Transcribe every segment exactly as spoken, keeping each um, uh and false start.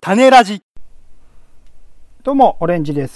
種ラジ。 どうも、オレンジです。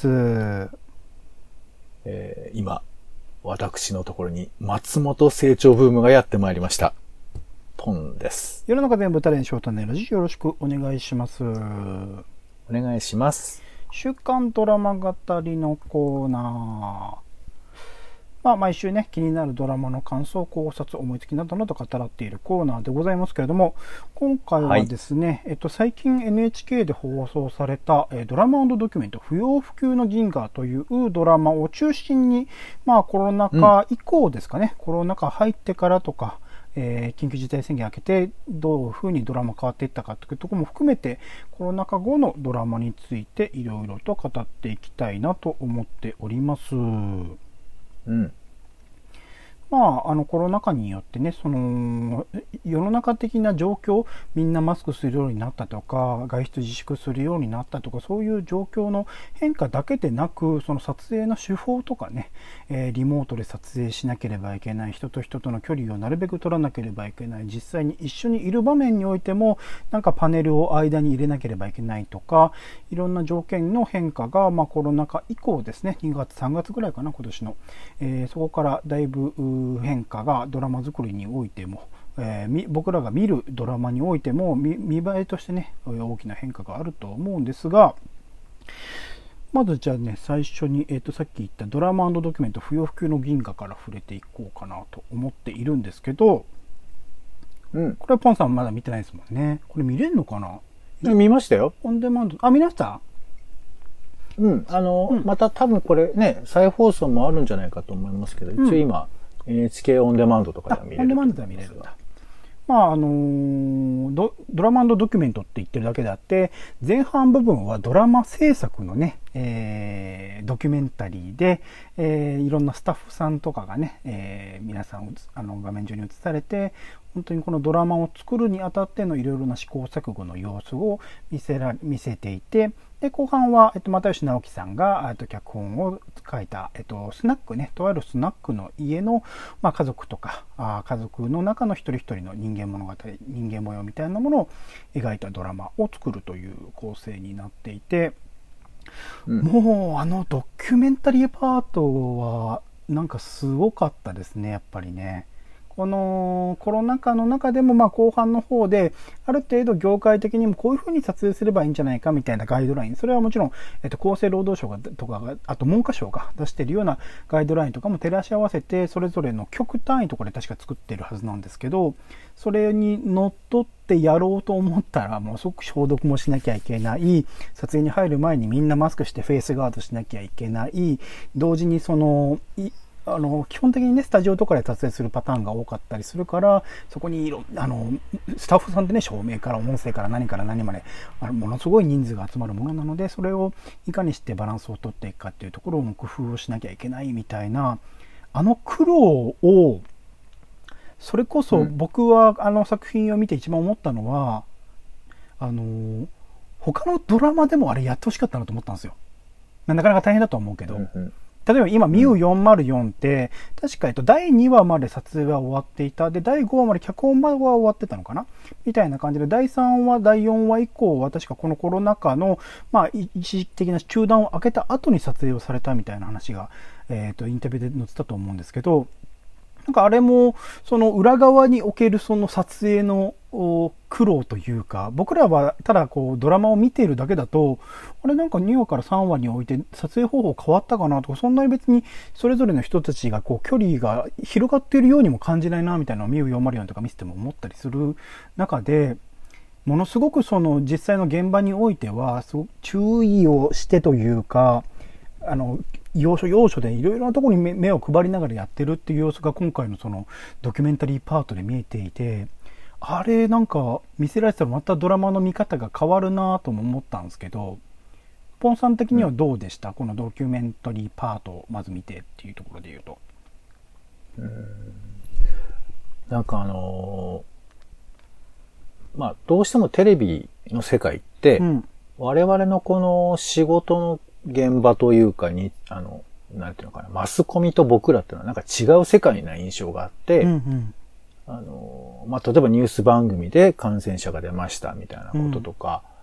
えー、今、私のところに松本成長ブームがやってまいりました。ポンです。 世の中全部種にしよう種ラジ、よろしくお願いします。お願いします。 週刊ドラマ語りのコーナー。まあ、毎週ね、気になるドラマの感想、考察、思いつきなどなど語らっているコーナーでございますけれども、今回はですね、はい、えっと、最近 エヌエイチケー で放送された、えー、ドラマ&ドキュメント、不要不急の銀河というドラマを中心に、まあ、コロナ禍以降ですかね、うん、コロナ禍入ってからとか、えー、緊急事態宣言明けてどういう風にドラマ変わっていったかというところも含めて、コロナ禍後のドラマについていろいろと語っていきたいなと思っております。 うん。 まあ、あのコロナ禍によってね、その世の中的な状況、みんなマスクするようになったとか、外出自粛するようになったとか、そういう状況の変化だけでなく、その撮影の手法とかね、えー、リモートで撮影しなければいけない、人と人との距離をなるべく取らなければいけない、実際に一緒にいる場面においても、なんかパネルを間に入れなければいけないとか、いろんな条件の変化が、まあ、コロナ禍以降ですね、にがつ、さんがつぐらいかな、今年の、えー、そこからだいぶ変化がドラマ作りにおいても、えー、僕らが見るドラマにおいても 見, 見栄えとしてね、大きな変化があると思うんですが、まずじゃあね、最初に、えー、とさっき言ったドラマ&ドキュメント不要不急の銀河から触れていこうかなと思っているんですけど、うん、これはポンさんまだ見てないですもんね。これ見れるのかな？ 見ましたよ。 オンデマンド。あ、見ました？ うん。あの、うん、また多分これね、再放送もあるんじゃないかと思いますけど、一応今、うん、エヌエイチケー オンデマンドとかでは見れる。 オンデマンドでは見れるんだ。まああのー、ド, ドラマ&ドキュメントって言ってるだけであって、前半部分はドラマ制作のね、えー、ドキュメンタリーで、えー、いろんなスタッフさんとかがね、えー、皆さんあの画面上に映されて、本当にこのドラマを作るにあたってのいろいろな試行錯誤の様子を見せら見せていて、で後半は、えっと、又吉直樹さんが、えっと、脚本を書いた、えっと、スナックね、とあるスナックの家の、まあ、家族とかあ、家族の中の一人一人の人間物語、人間模様みたいなものを描いたドラマを作るという構成になっていて、うん、もうあのドキュメンタリーパートはなんかすごかったですね、やっぱりね。このコロナ禍の中でも、まあ後半の方である程度業界的にもこういうふうに撮影すればいいんじゃないかみたいなガイドライン、それはもちろん、えっと、厚生労働省がとかが、あと文科省が出しているようなガイドラインとかも照らし合わせて、それぞれの局単位とかで確か作っているはずなんですけど、それにのっとってやろうと思ったら、もうすごく消毒もしなきゃいけない、撮影に入る前にみんなマスクしてフェイスガードしなきゃいけない、同時にそのあの基本的にね、スタジオとかで撮影するパターンが多かったりするから、そこにいろあのスタッフさんでね、照明から音声から何から何まであのものすごい人数が集まるものなので、それをいかにしてバランスをとっていくかっていうところも工夫をしなきゃいけないみたいな、あの苦労を、それこそ僕はあの作品を見て一番思ったのは、あの他のドラマでもあれやってほしかったなと思ったんですよ。なかなか大変だと思うけど、うんうん、例えば今、ミューよんまるよんって、確か、えっと、だいにわまで撮影は終わっていた。で、だいごわまで脚本は終わってたのかなみたいな感じで、だいさんわ、だいよんわ以降は、確かこのコロナ禍の、まあ、一時的な中断を開けた後に撮影をされたみたいな話が、えっと、インタビューで載ってたと思うんですけど、なんかあれも、その裏側におけるその撮影の苦労というか、僕らはただこうドラマを見ているだけだと、あれなんかにわからさんわにおいて撮影方法変わったかなとか、そんなに別にそれぞれの人たちがこう距離が広がっているようにも感じないなみたいなのをミューよんまるよんとか見せても思ったりする中で、ものすごくその実際の現場においてはすごく注意をしてというか、あの要所要所でいろいろなところに目を配りながらやってるっていう様子が今回のそのドキュメンタリーパートで見えていて、あれなんか見せられてたらまたドラマの見方が変わるなとも思ったんですけど、ポンさん的にはどうでした、うん、このドキュメンタリーパートをまず見てっていうところで言うと。 うーん、なんかあのー、まあどうしてもテレビの世界って、うん、我々のこの仕事の現場というかに、あの、なんていうのかな、マスコミと僕らっていうのはなんか違う世界な印象があって、うんうん、あの、まあ、例えばニュース番組で感染者が出ましたみたいなこととか、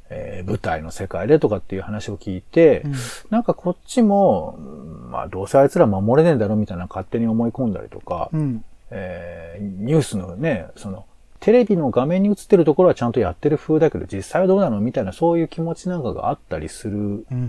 えー、舞台の世界でとかっていう話を聞いて、うん、なんかこっちも、まあどうせあいつら守れねえだろみたいな勝手に思い込んだりとか、うん、えー、ニュースのね、その、テレビの画面に映ってるところはちゃんとやってる風だけど、実際はどうなのみたいな、そういう気持ちなんかがあったりする、うんうん、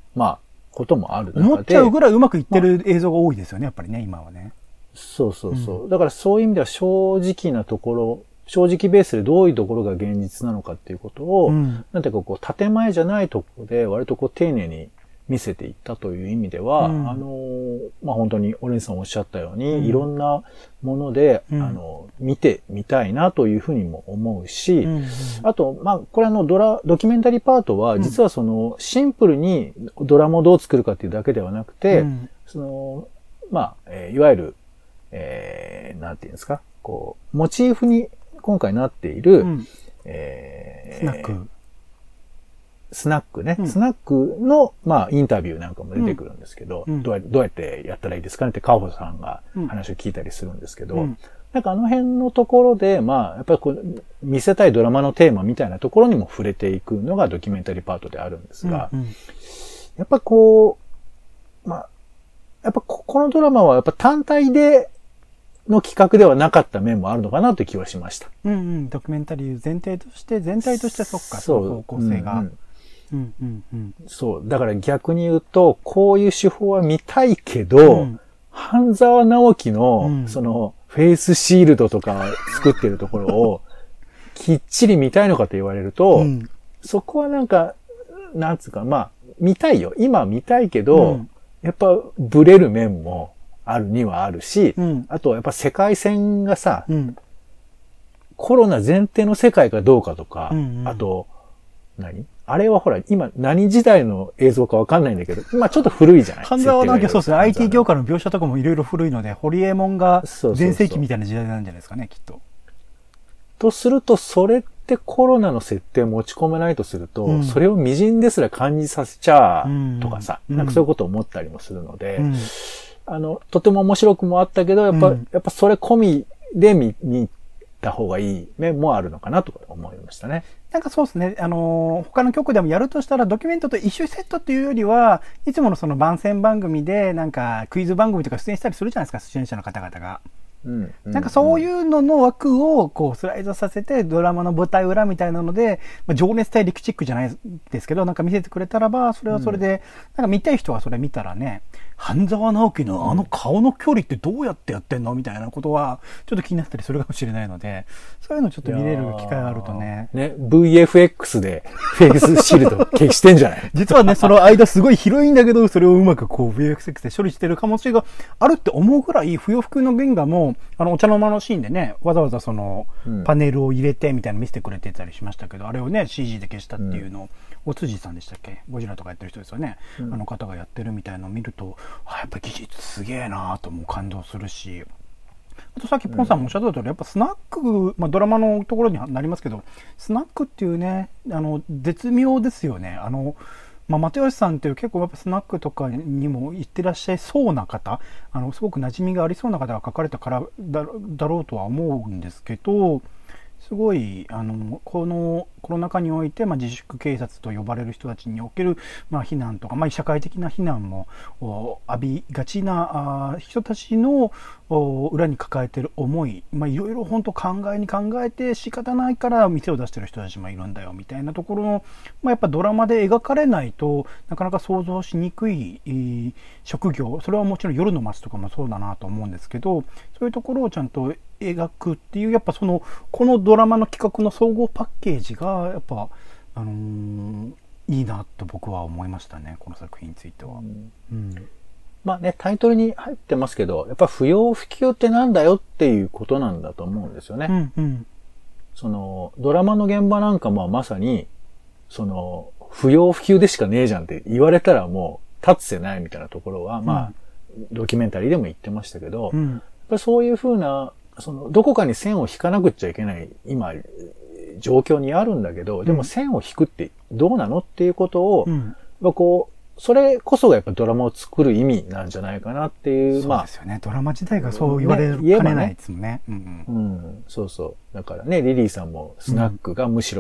まあ、こともある中で。 思っちゃうぐらいうまくいってる映像が多いですよね、やっぱりね、今はね。 そうそうそう。うん、だからそういう意味では正直なところ、正直ベースでどういうところが現実なのかっていうことを、うん、なんていうかこう、建前じゃないところで割とこう丁寧に見せていったという意味では、うん、あの、まあ、本当にオレンジさんおっしゃったように、うん、いろんなもので、うん、あの、見てみたいなというふうにも思うし、うんうん、あと、まあ、これあの、ドラ、ドキュメンタリーパートは、実はその、シンプルにドラマをどう作るかっていうだけではなくて、うん、その、まあ、えー、いわゆる、えー、なんていうんですか、こう、モチーフに今回なっている、うん、えー、スナック。 スナックね、うん、スナックの、まあ、インタビューなんかも出てくるんですけど、うん、どうや、どうやってやったらいいですかねって、カオホさんが話を聞いたりするんですけど、うん、なんかあの辺のところで、まあ、やっぱりこう、見せたいドラマのテーマみたいなところにも触れていくのがドキュメンタリーパートであるんですが、うんうん、やっぱこう、まあ、やっぱこのドラマはやっぱ単体での企画ではなかった面もあるのかなという気はしました。 うんうん、ドキュメンタリー前提として、全体としてそっか、そう、方向性が。うんうんうんうんうん、 そう。だから逆に言うと、こういう手法は見たいけど、うん、半沢直樹の、うん、その、フェイスシールドとか作ってるところを、きっちり見たいのかと言われると、うん、そこはなんか、なんつうか、まあ、見たいよ。今見たいけど、うん、やっぱ、ブレる面もあるにはあるし、うん、あと、やっぱ世界線がさ、うん、コロナ前提の世界かどうかとか、うんうん、あと、何あれはほら、今何時代の映像かわかんないんだけど、今ちょっと古いじゃない半沢直樹はそうですね。アイティー 業界の描写とかもいろいろ古いので、ホリエモンが全盛期みたいな時代なんじゃないですかね、きっと。 とすると、それってコロナの設定持ち込めないとすると、うん、それを微塵ですら感じさせちゃうとかさ、うん、なんかそういうことを思ったりもするので、うん、あの、とても面白くもあったけど、やっぱ、うん、やっぱそれ込みで見、見た方がいい面もあるのかなと思いましたね。 なんかそうですね。あのー、他の局でもやるとしたらドキュメントと一緒セットっていうよりは、いつものその番宣番組でなんかクイズ番組とか出演したりするじゃないですか、出演者の方々が。うんうん、なんかそういうのの枠をこうスライドさせてドラマの舞台裏みたいなので、まあ、情熱大陸チックじゃないですけど、なんか見せてくれたらば、それはそれで、なんか見たい人はそれ見たらね、半沢直樹のあの顔の距離ってどうやってやってんのみたいなことは、ちょっと気になったりするかもしれないので、そういうのちょっと見れる機会があるとね。 ね、ブイエフエックス でフェイスシールド消してんじゃない実はね、その間すごい広いんだけど、それをうまくこう ブイエフエックス で処理してる可能性があるって思うぐらい、不要不急の原画も、あの、お茶の間のシーンでね、わざわざその、パネルを入れてみたいなの見せてくれてたりしましたけど、あれをね、シージー で消したっていうのを、お辻さんでしたっけゴジラとかやってる人ですよね。うん、あの方がやってるみたいなのを見ると、あ、やっぱ技術すげえなぁとも感動するし、あとさっきポンさんもおっしゃった通り、やっぱスナック、まあドラマのところになりますけど、スナックっていうね、あの、絶妙ですよね。あの、まあ、又吉さんっていう結構やっぱスナックとかにも行ってらっしゃいそうな方、あの、すごく馴染みがありそうな方が書かれたからだ、だろうとは思うんですけど、すごい、あの、このコロナ禍において、まあ、自粛警察と呼ばれる人たちにおける、まあ、避難とか、まあ、社会的な避難も浴びがちなあ人たちの裏に抱えている思い、まあ、いろいろ本当考えに考えて仕方ないから店を出してる人たちもいるんだよ、みたいなところの、まあ、やっぱドラマで描かれないとなかなか想像しにくい職業、それはもちろん夜の街とかもそうだなと思うんですけど、そういうところをちゃんと描くっていう、やっぱその、このドラマの企画の総合パッケージが、やっぱ、あのー、いいなと僕は思いましたね、この作品については。うんうん、 まあね、タイトルに入ってますけど、やっぱ不要不急ってなんだよっていうことなんだと思うんですよね。うんうん、その、ドラマの現場なんかもまさに、その、不要不急でしかねえじゃんって言われたらもう立つせないみたいなところは、まあ、うん、ドキュメンタリーでも言ってましたけど、うん、やっぱりそういうふうな、その、どこかに線を引かなくっちゃいけない、今、状況にあるんだけど、でも線を引くってどうなのっていうことを、うん、こう、それこそがやっぱドラマを作る意味なんじゃないかなっていう、まあ。 そうですよね。ドラマ自体がそう言われる、ね、かねないですもんね。うんうん、 うん。そうそう。だからね、リリーさんもスナックがむしろ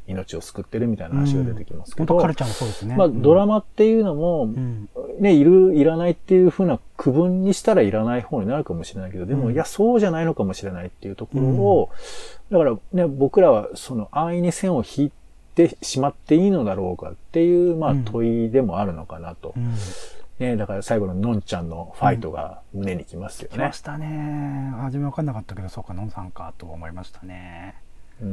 命を救ってるみたいな話が出てきますけど。 本当カルチャーもそうですね。 まあ、ドラマっていうのも、うん、ね、いる、いらないっていう風な区分にしたらいらない方になるかもしれないけど、でも、うん、いや、そうじゃないのかもしれないっていうところを、うん、だからね、僕らはその安易に線を引いてしまっていいのだろうかっていう、まあ、問いでもあるのかなと。うんね、だから最後ののんちゃんのファイトが胸にきますよね。 きましたね。初め分かんなかったけど、そうか、のんさんかと思いましたね。うん。うん。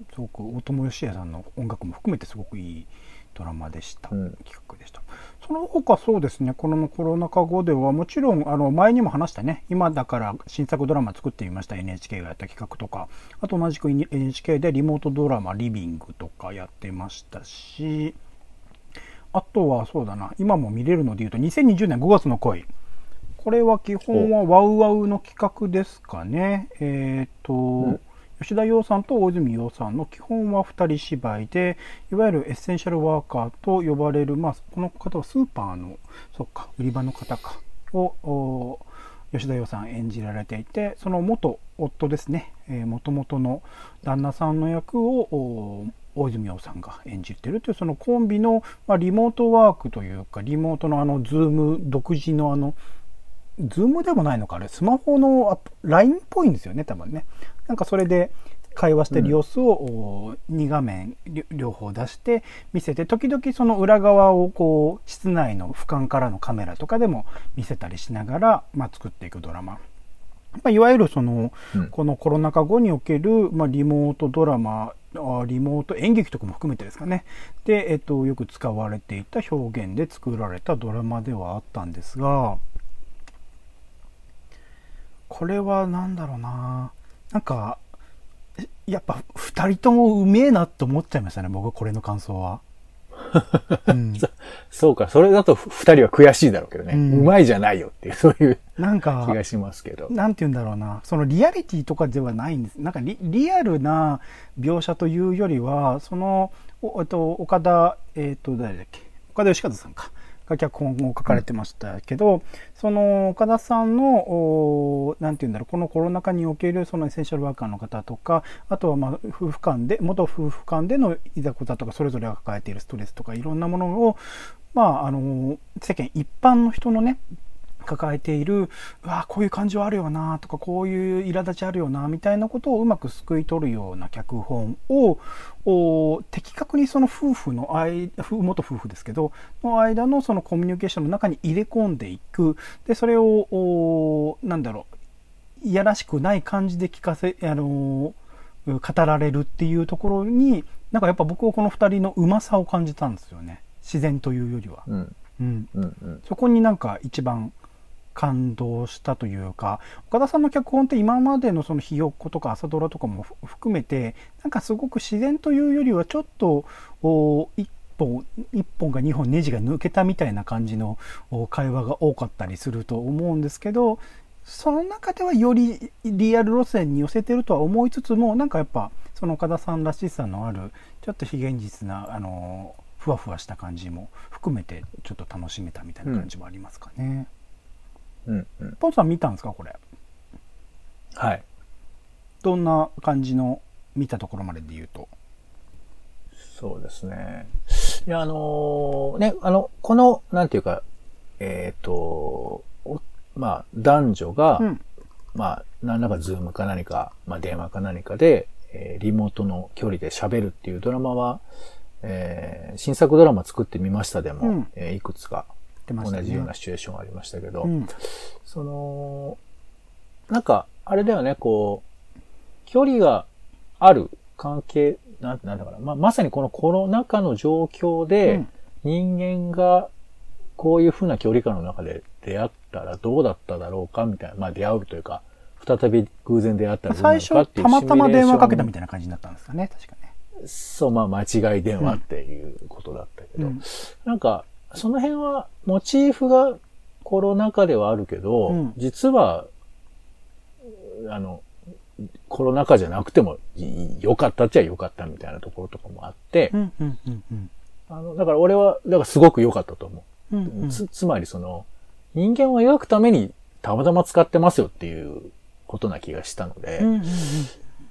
すごく、大友義也さんの音楽も含めてすごくいいドラマでした。うん、企画でした。その他そうですね、このコロナ禍後ではもちろん、あの、前にも話したね、今だから新作ドラマ作ってみました エヌエイチケー がやった企画とか、あと同じく エヌエイチケー でリモートドラマリビングとかやってましたし、あとはそうだな、今も見れるので言うとにせんにじゅうねんごがつの恋。これは基本はワウワウの企画ですかね。えっと、うん、吉田羊さんと大泉洋さんの基本はふたり芝居で、いわゆるエッセンシャルワーカーと呼ばれる、まあ、この方はスーパーの、そっか、売り場の方か、を、吉田羊さん演じられていて、その元夫ですね、えー、元々の旦那さんの役を、大泉洋さんが演じているというそのコンビの、まあ、リモートワークというかリモートのあのズーム独自のあのズームでもないのかあれスマホの ライン っぽいんですよね多分ね。なんかそれで会話してる様子をに画面両方出して見せて時々その裏側をこう室内の俯瞰からのカメラとかでも見せたりしながら、まあ、作っていくドラマ。まあ、いわゆるその、うん、このコロナ禍後における、まあ、リモートドラマリモート演劇とかも含めてですかね。で、えっと、よく使われていた表現で作られたドラマではあったんですが、これはなんだろうな。なんか、やっぱ二人ともうめえなって思っちゃいましたね、僕これの感想は。 うん、そ, そうか、それだと二人は悔しいだろうけどね。うん、うまいじゃないよっていう、そういうなんか気がしますけど。 なんて言うんだろうな。そのリアリティとかではないんです。なんか リ, リアルな描写というよりは、その、おえっと、岡田、えっと、誰だっけ岡田義和さんか。が脚本を書かれてましたけど、うん、その岡田さんのなんていうんだろうこのコロナ禍におけるそのエッセンシャルワーカーの方とかあとはまあ夫婦間で元夫婦間でのいざこざとかそれぞれが抱えているストレスとかいろんなものをまああの世間一般の人のね抱えているうわこういう感情あるよなとかこういう苛立ちあるよなみたいなことをうまくすくい取るような脚本を的確にその夫婦の間元夫婦ですけどの間のそのコミュニケーションの中に入れ込んでいくでそれをなんだろういやらしくない感じで聞かせあの語られるっていうところになんかやっぱ僕はこのふたりのうまさを感じたんですよね自然というよりは、うんうんうんうん、そこになんか一番感動したというか岡田さんの脚本って今までのそのひよっことか朝ドラとかも含めてなんかすごく自然というよりはちょっと一本一本か二本ネジが抜けたみたいな感じの会話が多かったりすると思うんですけどその中ではよりリアル路線に寄せてるとは思いつつもなんかやっぱその岡田さんらしさのあるちょっと非現実なあのふわふわした感じも含めてちょっと楽しめたみたいな感じもありますかね。うんうんうん、 ポンさん見たんですかこれ。 はい。 どんな感じの見たところまでで言うと。 そうですね。いやあのー、ねあのこのなんていうかえっ、ー、とまあ男女が、うん、まあ何らかズームか何かまあ電話か何かで、えー、リモートの距離で喋るっていうドラマは、えー、新作ドラマ作ってみましたでも、うんえー、いくつか。同じようなシチュエーションがありましたけど、うん、その、なんか、あれだよね、こう、距離がある関係、なんてなんだから、まあ、まさにこのコロナ禍の状況で、人間がこういう風な距離感の中で出会ったらどうだっただろうかみたいな、まあ出会うというか、再び偶然出会ったらどうなるかっていう最初、たまたま電話かけたみたいな感じになったんですかね、確かね。 そう、まあ間違い電話っていうことだったけど、うん、なんか、その辺は、モチーフがコロナ禍ではあるけど、うん、実は、あの、コロナ禍じゃなくても良かったっちゃ良かったみたいなところとかもあって、うんうんうんうん、あのだから俺は、だからすごく良かったと思う。うんうん、つ、つまりその、人間を描くためにたまたま使ってますよっていうことな気がしたので、うんうんうん、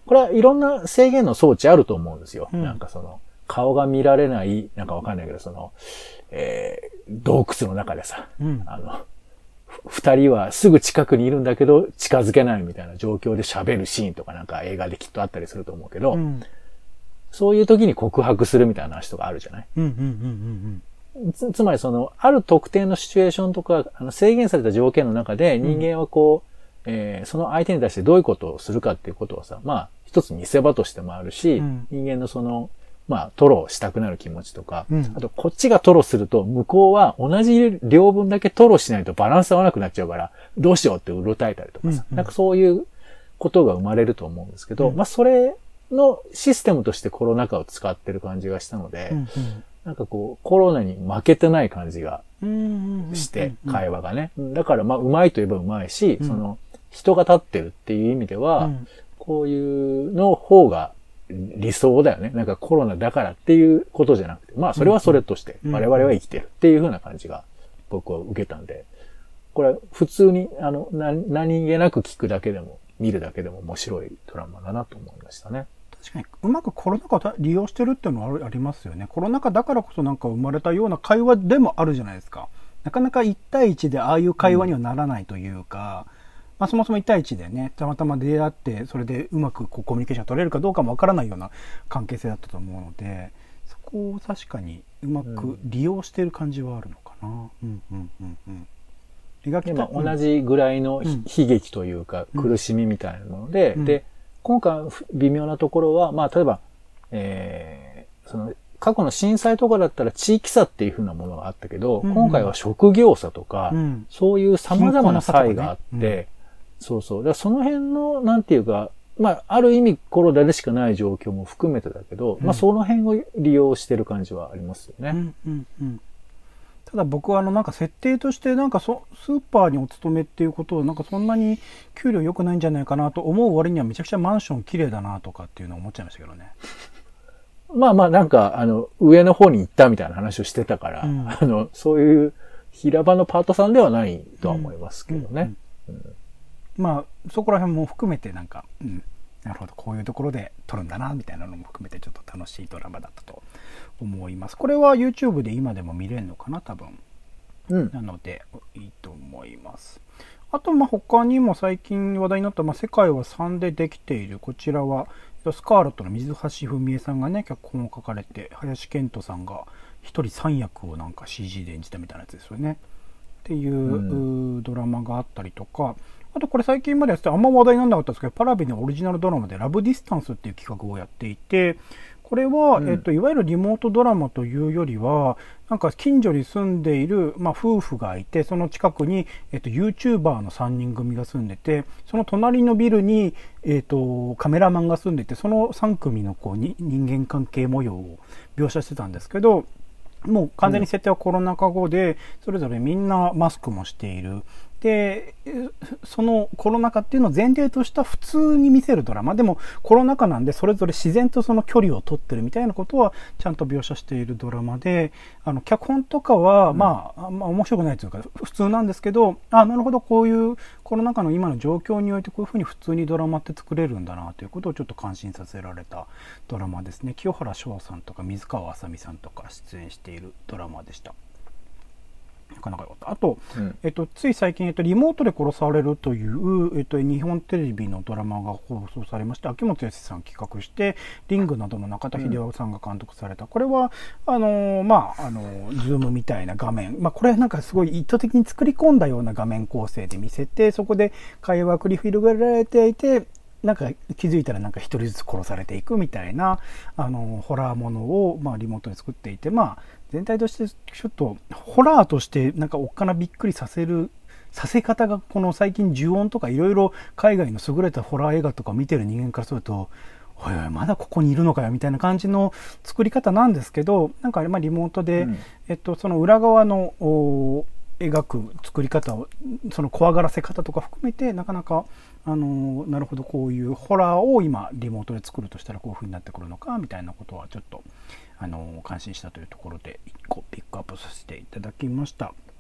これはいろんな制限の装置あると思うんですよ。 うん、 なんかその、顔が見られない、なんかわかんないけど、その、えー、洞窟の中でさ、 うん、 あの、二人はすぐ近くにいるんだけど、近づけないみたいな状況で喋るシーンとかなんか映画できっとあったりすると思うけど、うん、そういう時に告白するみたいな話とかあるじゃない、 うんうんうんうんうん、つ, つまりその、ある特定のシチュエーションとか、あの制限された条件の中で人間はこう、うん、えー、その相手に対してどういうことをするかっていうことはさ、まあ、一つ見せ場としてもあるし、うん、人間のその、まあ、トロしたくなる気持ちとか、うん、あと、こっちがトロすると、向こうは同じ量分だけトロしないとバランス合わなくなっちゃうから、どうしようってうろたえたりとかさ、うんうん、なんかそういうことが生まれると思うんですけど、うん、まあ、それのシステムとしてコロナ禍を使ってる感じがしたので、うんうん、なんかこう、コロナに負けてない感じがして、会話がね。だから、まあ、うまいといえばうまいし、うん、その、人が立ってるっていう意味では、うん、こういうの方が、理想だよね。なんかコロナだからっていうことじゃなくて、まあそれはそれとして我々は生きてるっていう風な感じが僕は受けたんで、これは普通にあの何何気なく聞くだけでも見るだけでも面白いドラマだなと思いましたね。 確かにうまくコロナ禍を利用してるっていうのはありますよね。コロナ禍だからこそなんか生まれたような会話でもあるじゃないですか。なかなかいち対いちでああいう会話にはならないというか、うんまあ、そもそもいち対いちでね、たまたま出会って、それでうまくこうコミュニケーション取れるかどうかもわからないような関係性だったと思うので、そこを確かにうまく利用している感じはあるのかな。うんうんうんうん。 描きた同じぐらいの悲劇というか苦しみみたいなもので、うん、で、今回微妙なところは、まあ例えば、えー、その過去の震災とかだったら地域差っていう風なものがあったけど、うんうん、今回は職業差とか、うん、そういう様々な差異があって、そうそう。だからその辺の、なんていうか、まあ、ある意味コロナでしかない状況も含めてだけど、うん、まあ、その辺を利用してる感じはありますよね。 うんうんうん、ただ僕は、あの、なんか設定として、なんかそ、スーパーにお勤めっていうことを、なんかそんなに給料良くないんじゃないかなと思う割にはめちゃくちゃマンション綺麗だなとかっていうのを思っちゃいましたけどね。 まあまあ、なんか、あの、上の方に行ったみたいな話をしてたから、うん、あの、そういう平場のパートさんではないとは思いますけどね。うんうんうんまあ、そこら辺も含めてなんか、うん、なるほど、こういうところで撮るんだな、みたいなのも含めてちょっと楽しいドラマだったと思います。これは YouTube で今でも見れるのかな、多分。うん。なので、いいと思います。あと、まあ、他にも最近話題になった、まあ、世界はさんでできている。こちらは、スカーレットの水橋文江さんがね、脚本を書かれて、林遣都さんが一人三役をなんか シージー で演じたみたいなやつですよね。っていう、うん、ドラマがあったりとか、あとこれ最近までやっててあんま話題にならなかったんですけど、パラビのオリジナルドラマでラブディスタンスっていう企画をやっていて、これは、うん、えっと、いわゆるリモートドラマというよりは、なんか近所に住んでいる、まあ、夫婦がいて、その近くに、えっと、YouTuber のさんにん組が住んでて、その隣のビルに、えっと、カメラマンが住んでて、そのさん組のこうに人間関係模様を描写してたんですけど、もう完全に設定はコロナ禍後で、それぞれみんなマスクもしている。で、そのコロナ禍っていうのを前提とした普通に見せるドラマ。でもコロナ禍なんでそれぞれ自然とその距離を取ってるみたいなことはちゃんと描写しているドラマで、あの、脚本とかは、うん、まあ、まあ面白くないというか普通なんですけど、あ、なるほど、こういうコロナ禍の今の状況においてこういうふうに普通にドラマって作れるんだなということをちょっと感心させられたドラマですね。清原翔さんとか水川あさみさんとか出演しているドラマでした。なかなか良かった。あと、うん、えっと、つい最近、えっと、リモートで殺されるという、えっと、日本テレビのドラマが放送されまして、秋元康さん企画して、リングなどの中田秀夫さんが監督された。うん、これは、あの、まあ、あの、ズームみたいな画面。まあ、これなんかすごい意図的に作り込んだような画面構成で見せて、そこで会話繰り広げられていて、なんか気づいたらなんか一人ずつ殺されていくみたいな、あの、ホラーものを、まあ、リモートで作っていて、まあ、全体としてちょっとホラーとしてなんかおっかなびっくりさせるさせ方がこの最近呪音とかいろいろ海外の優れたホラー映画とか見てる人間からするとおいおいまだここにいるのかよみたいな感じの作り方なんですけど、なんかまあリモートで、うん、えっとその裏側の描く作り方をその怖がらせ方とか含めてなかなかあのなるほどこういうホラーを今リモートで作るとしたらこういう風になってくるのかみたいなことはちょっとあの感心したというところでいっこピックアップさせていただきました。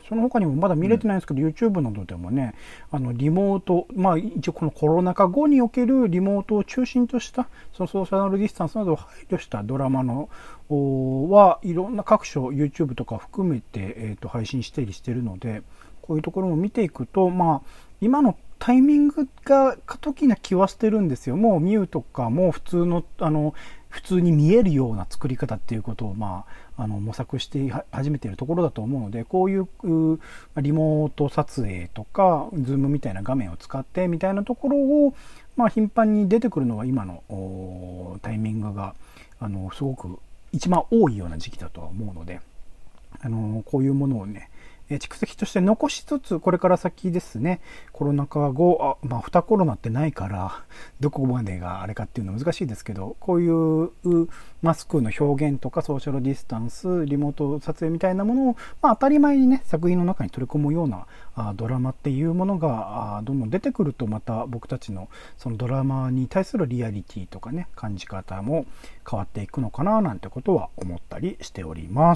その他にもまだ見れてないんですけど、うん、YouTube などでもね、あの、リモート、まあ一応このコロナ禍後におけるリモートを中心とした、そのソーシャルディスタンスなどを配慮したドラマの、はいろんな各所 YouTube とか含めて、えっと、配信したりしてるので、こういうところも見ていくと、まあ、今のタイミングが過渡期な気はしてるんですよ。もうミューとかも普通の、あの、普通に見えるような作り方っていうことを、まあ、あの、模索して始めているところだと思うので、こういう、リモート撮影とか、ズームみたいな画面を使ってみたいなところを、まあ、頻繁に出てくるのは今のタイミングが、あの、すごく一番多いような時期だとは思うので、あの、こういうものをね、蓄積として残しつつ、これから先ですね、コロナ禍後、あまあ、二コロナってないから、どこまでがあれかっていうのは難しいですけど、こういうマスクの表現とかソーシャルディスタンス、リモート撮影みたいなものを、まあ、当たり前にね、作品の中に取り込むようなあドラマっていうものがあどんどん出てくると、また僕たちのそのドラマに対するリアリティとかね、感じ方も変わっていくのかな、なんてことは思ったりしております。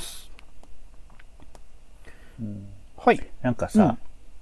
うん、 はい。 なんかさ、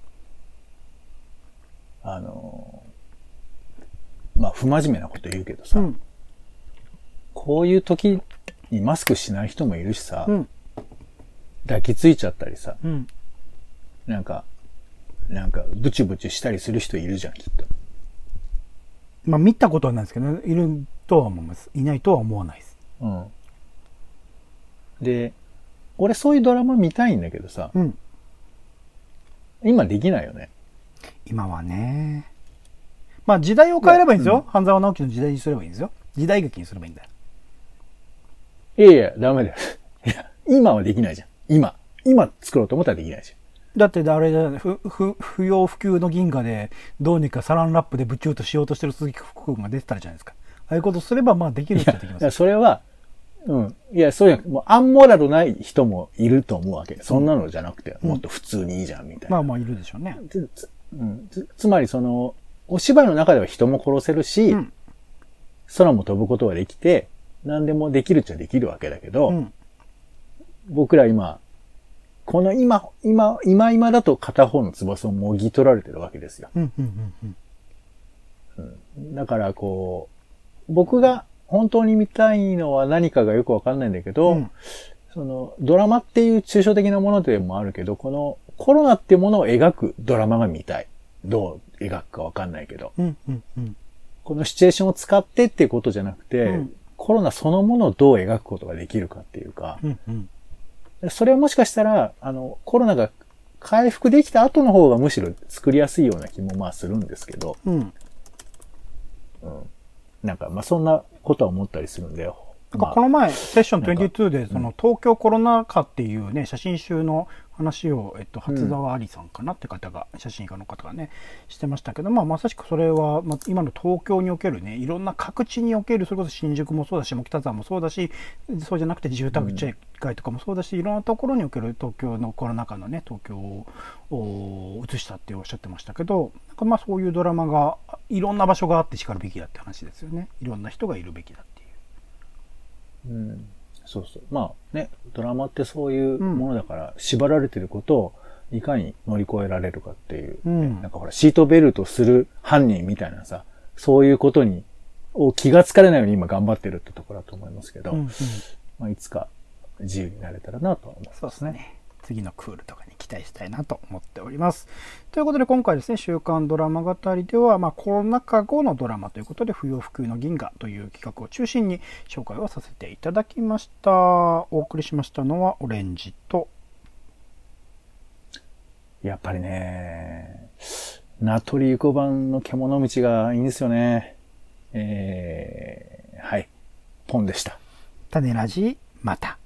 うん、あの、まあ、不真面目なこと言うけどさ、うん、こういう時にマスクしない人もいるしさ、うん、抱きついちゃったりさ、うん、なんか、なんか、ブチブチしたりする人いるじゃん、きっと。 まあ、見たことはないですけど、いるとは思います。いないとは思わないです。 うん。で、俺そういうドラマ見たいんだけどさ、うん、今できないよね。 今はね。まあ時代を変えればいいんですよ。うん、半沢直樹の時代にすればいいんですよ。時代劇にすればいいんだよ。 いやいや、ダメだよ。いや、今はできないじゃん。今。今作ろうと思ったらできないじゃん。 だってあれだよね、不、不、不要不急の銀河で、どうにかサランラップでブチューとしようとしてる鈴木福君が出てたじゃないですか。ああいうことすれば、まあできる人はできます。 いや、それは、うん。いや、そういう、もうアンモラルない人もいると思うわけ。そんなのじゃなくて、うん、もっと普通にいいじゃん、みたいな。 まあまあいるでしょうね。 つ、つ、うん、つ、つまりその、お芝居の中では人も殺せるし、うん、空も飛ぶことができて、何でもできるっちゃできるわけだけど、うん、僕ら今、この今、今、今今だと片方の翼をもぎ取られてるわけですよ。うんうんうんうん、だからこう、僕が、本当に見たいのは何かがよくわかんないんだけど、うん、そのドラマっていう抽象的なものでもあるけど、このコロナっていうものを描くドラマが見たい。どう描くかわかんないけど、うんうんうん、このシチュエーションを使ってっていうことじゃなくて、うん、コロナそのものをどう描くことができるかっていうか、うんうん、それはもしかしたら、あの、コロナが回復できた後の方がむしろ作りやすいような気もまあするんですけど、うんうん、なんかまあそんなことは思ったりするんだよ。 まあ、この前、セッションにじゅうにで、その東京コロナ禍っていうね、写真集の話を、えっと、初沢ありさんかなって方が、写真家の方がね、してましたけど、まあ、まさしくそれは、まあ、今の東京におけるね、いろんな各地における、それこそ新宿もそうだし、下北沢もそうだし、そうじゃなくて住宅地街とかもそうだし、いろんなところにおける東京のコロナ禍のね、東京を映したっておっしゃってましたけど、なんかまあそういうドラマが、いろんな場所があってしかるべきだって話ですよね。いろんな人がいるべきだって。 うん、そうそう。まあね、ドラマってそういうものだから、縛られてることをいかに乗り越えられるかっていう、うん、なんかほら、シートベルトする犯人みたいなさ、そういうことに、を気がつかれないように今頑張ってるってところだと思いますけど、うんうん、まあ、いつか自由になれたらなとは思います。 そうですね。次のクールとかに期待したいなと思っております。ということで今回ですね、週刊ドラマ語りでは、まあ、コロナ禍後のドラマということで、不要不急の銀河という企画を中心に紹介をさせていただきました。お送りしましたのはオレンジと、 やっぱりね、ナトリユコ版の獣道がいいんですよね。えー、はい、ポンでした。 種ラジ、また。